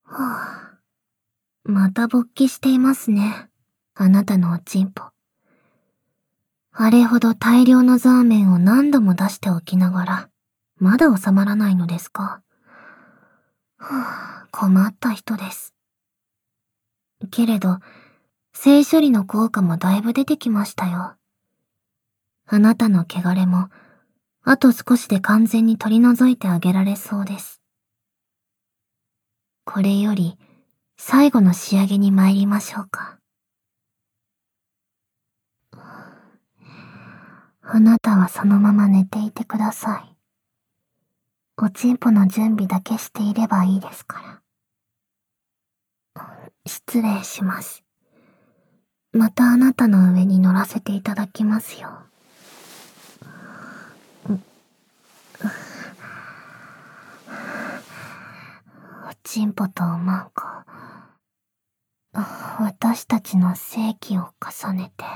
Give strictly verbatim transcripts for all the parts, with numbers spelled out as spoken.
はあ、また勃起していますね。あなたのおちんぽ。あれほど大量のザーメンを何度も出しておきながら、まだ収まらないのですか。はあ、困った人です。けれど、性処理の効果もだいぶ出てきましたよ。あなたの汚れも、あと少しで完全に取り除いてあげられそうです。これより、最後の仕上げに参りましょうか。あなたはそのまま寝ていてください。おちんぽの準備だけしていればいいですから。失礼します。またあなたの上に乗らせていただきますよ。おちんぽとおまんこ。私たちの性器を重ねて。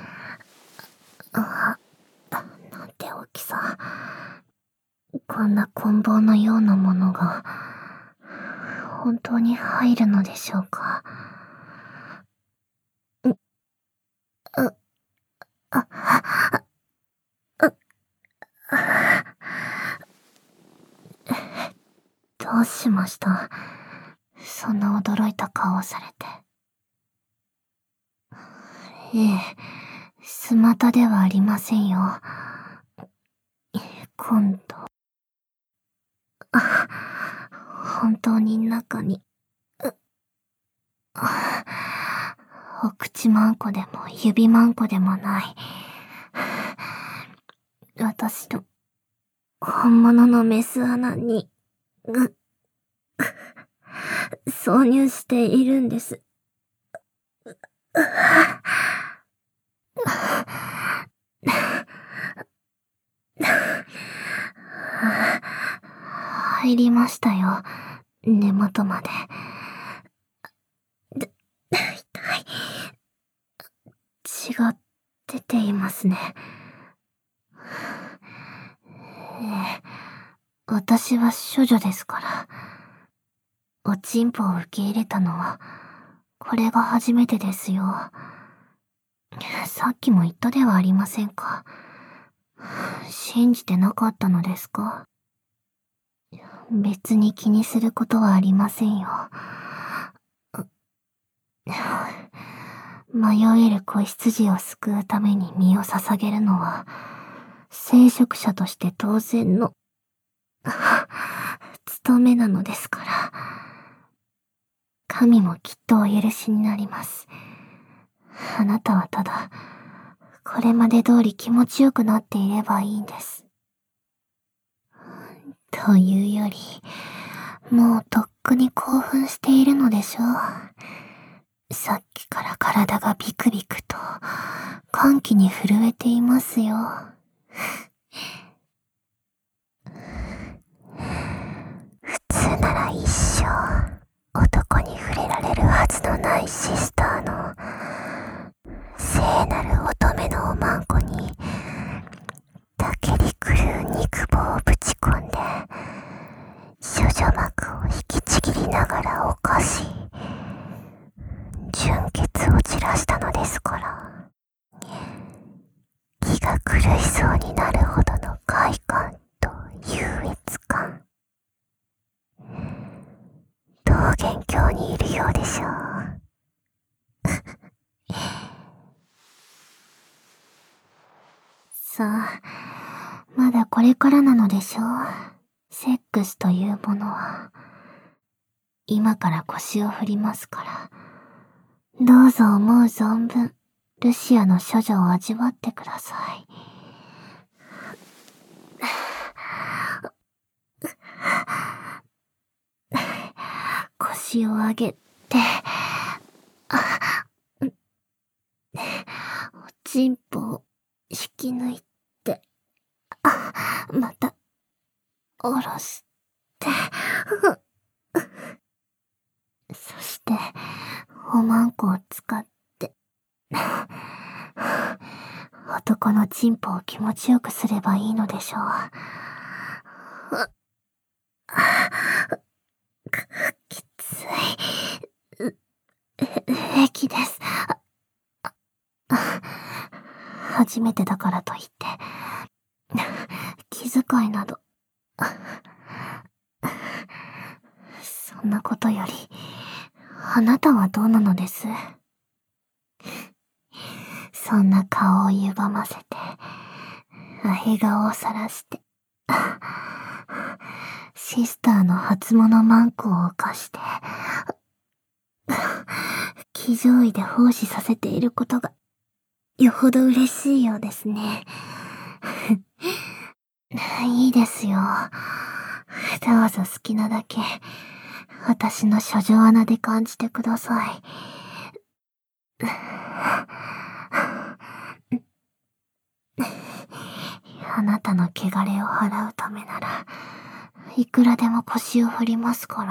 あ、なんて大きさ。こんな棍棒のようなものが、本当に入るのでしょうか。う、う、あ、う、どうしました？そんな驚いた顔をされて。ええ、スマタではありませんよ。今度。あ、本当に中に。お口まんこでも指まんこでもない。私の本物のメス穴に、ぐ、挿入しているんです。入りましたよ。根元まで。で、痛い。血が出ていますね。ええ、私は処女ですから。おちんぽを受け入れたのは、これが初めてですよ。さっきも言ったではありませんか。信じてなかったのですか。別に気にすることはありませんよ。迷える子羊を救うために身を捧げるのは、聖職者として当然の、務めなのですから。神もきっとお許しになります。あなたはただ、これまで通り気持ちよくなっていればいいんです。というより、もうとっくに興奮しているのでしょう。さっきから体がビクビクと、歓喜に震えていますよ。普通なら一生、男に触れられるはずのないシスターの、聖なる乙女のおまんこに、たけり狂う肉棒をぶち込んで、処女膜を引きちぎりながら犯し、純血を散らしたのですから、気が狂いそうになるほどの快感と優越感。桃源郷にいるようでしょう。さあ、まだこれからなのでしょう。セックスというものは。今から腰を振りますから。どうぞ思う存分、ルシアの処女を味わってください。腰を上げて、おちんぽを引き抜いて、また、下ろして、そして、おまんこを使って、男のチンポを気持ちよくすればいいのでしょう。きつい。 平気です。初めてだからといって、気遣いなど。そんなことより、あなたはどうなのです？そんな顔を歪ませて、あへ顔をさらして、シスターの初物マンコを犯して、騎乗位で奉仕させていることが、よほど嬉しいようですね。いいですよ。どうぞ好きなだけ、私の処女穴で感じてください。あなたの汚れを払うためなら、いくらでも腰を振りますから。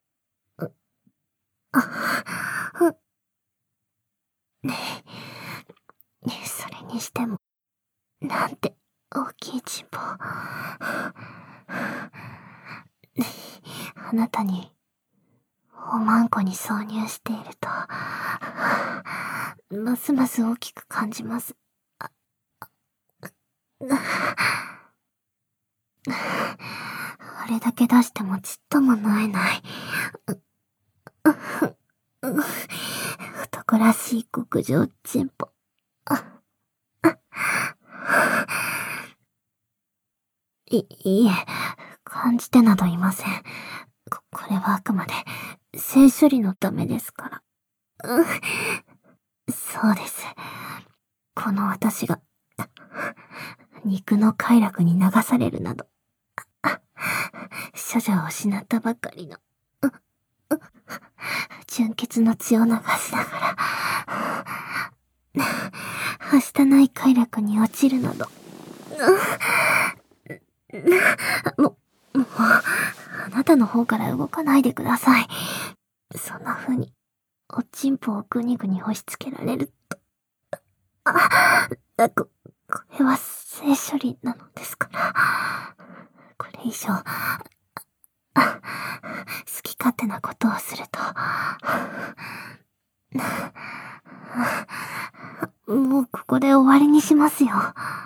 それにしても、なんて大きいチンポ。あなたに、おまんこに挿入していると、ますます大きく感じます。あれだけ出してもちっとも縫えない。男らしい極上チンポ。い、いいえ、感じてなどいません。こ、これはあくまで、性処理のためですから。そうです。この私が、肉の快楽に流されるなど、処女を失ったばかりの、純潔の血を流しながら、はしたない快楽に落ちるなど、も、もう、あなたの方から動かないでください。そんな風に、おちんぽをぐにぐに押し付けられると、あ、こ、これは性処理なのですから。これ以上、好き勝手なことをすると、もうここで終わりにしますよ。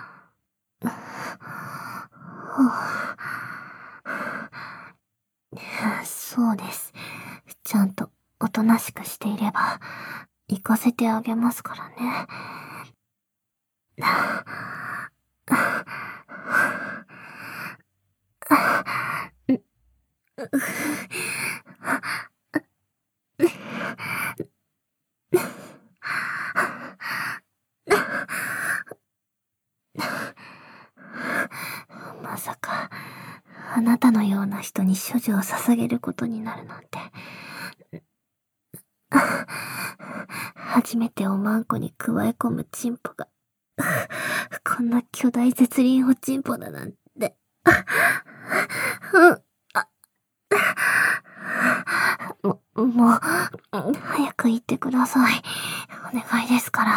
そうです。ちゃんとおとなしくしていれば、行かせてあげますからね。まさか、あなたのような人に処女を捧げることになるなんて。初めておまんこに加え込むチンポが、こんな巨大絶倫おチンポだなんて。も、もう、早く言ってください。お願いですから。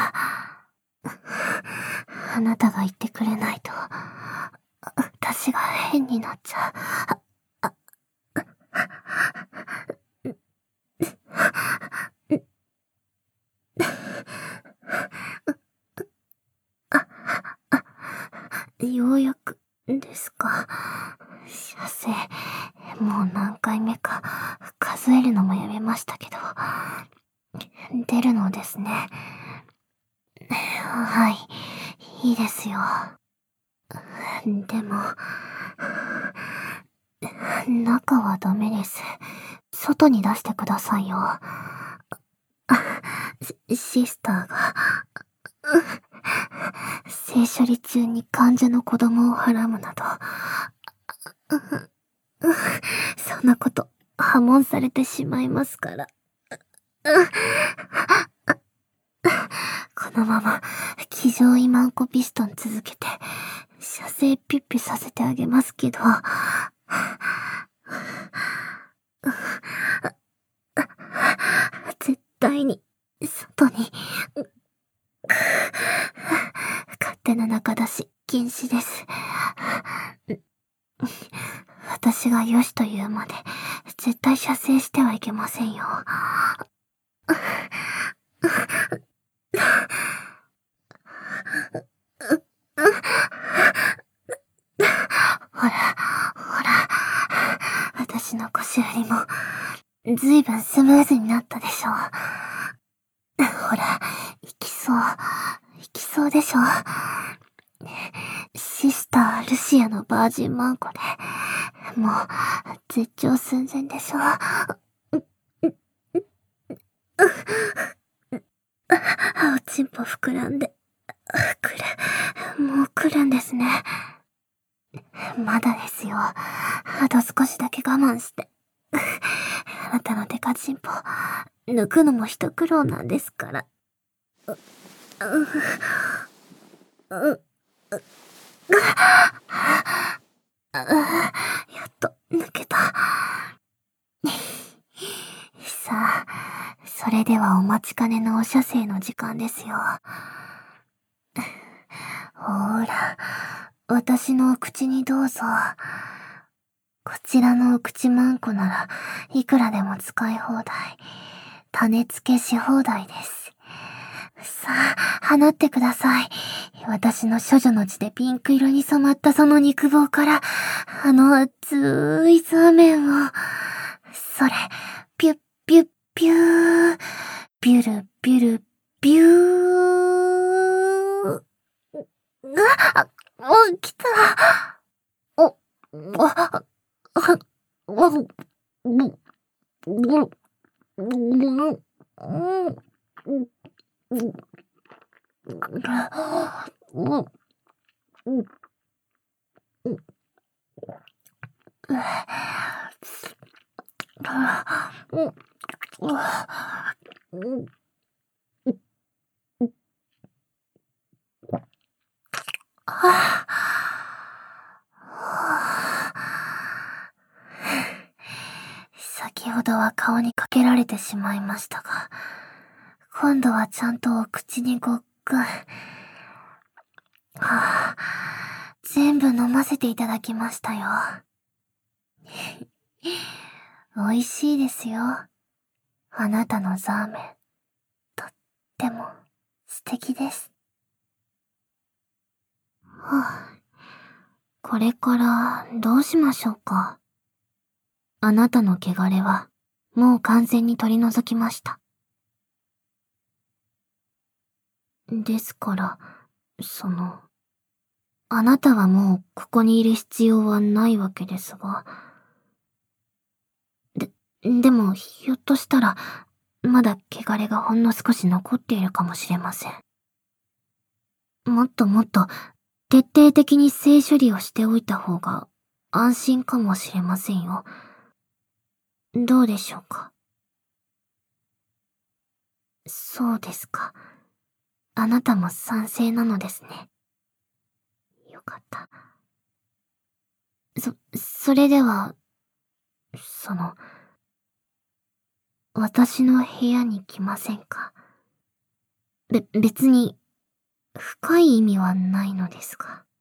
あなたが言ってくれないと、私が変になっちゃう。ようやく、ですか。射精、もう何回目か、数えるのもやめましたけど、出るのですね。はい、いいですよ。でも、中はダメです。外に出してくださいよ。シ、シスターが、性処理中に患者の子供をはらむなど、そんなこと、破門されてしまいますから。このまま、気上位マンコピストン続けて、射精ピッピさせてあげますけど、絶対に、外に、勝手な中出し、禁止です。私がよしと言うまで、絶対射精してはいけませんよ。 ほら、ほら、私の腰振りも、ずいぶんスムーズになったでしょ。ほら、行きそう、行きそうでしょ。シスター・ルシアのバージンマンコで、もう、絶頂寸前でしょ。おちんぽ膨らんで、来る、もう来るんですね。まだですよ。あと少しだけ我慢して。あなたのデカチンポ、抜くのも一苦労なんですから。う、う、う、やっと抜けた。さあ、それではお待ちかねのお射精の時間ですよ。ほーら、私のお口にどうぞ。こちらのお口マンコならいくらでも使い放題。種付けし放題です。さあ、放ってください。私の処女の血でピンク色に染まったその肉棒から、あの熱いザーメンを。それ、ピュッピュッピュー。ビュルビュルビュー。あ、お、来た。お、あ、あ、お、う、う、う、う、先ほどは顔にかけられてしまいましたが、今度はちゃんとお口にごっくん。はあ、全部飲ませていただきましたよ。美味しいですよ。あなたのザーメン。とっても素敵です。はあ、これからどうしましょうか。あなたの汚れはもう完全に取り除きました。ですから、その、あなたはもうここにいる必要はないわけですが。で、でもひょっとしたら、まだ汚れがほんの少し残っているかもしれません。もっともっと徹底的に性処理をしておいた方が安心かもしれませんよ。どうでしょうか。そうですか。あなたも賛成なのですね。よかった。そ、それでは、その、私の部屋に来ませんか。べ、別に、深い意味はないのですが。